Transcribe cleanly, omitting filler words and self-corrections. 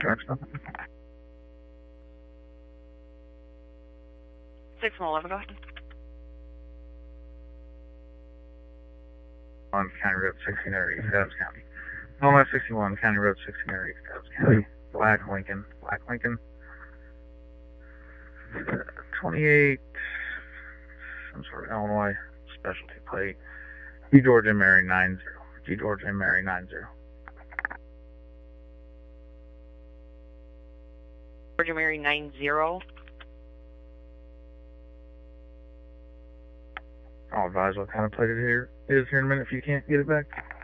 direction. 611, go ahead. On County Road 16 area, East Adams County. Almost 61, County Road 16 area, East Adams County. Black Lincoln. 28, some sort of Illinois specialty plate. G Georgia Mary 90. G Georgia Mary 90. Georgia Mary 90. I'll advise what kind of plate it is here in a minute if you can't get it back.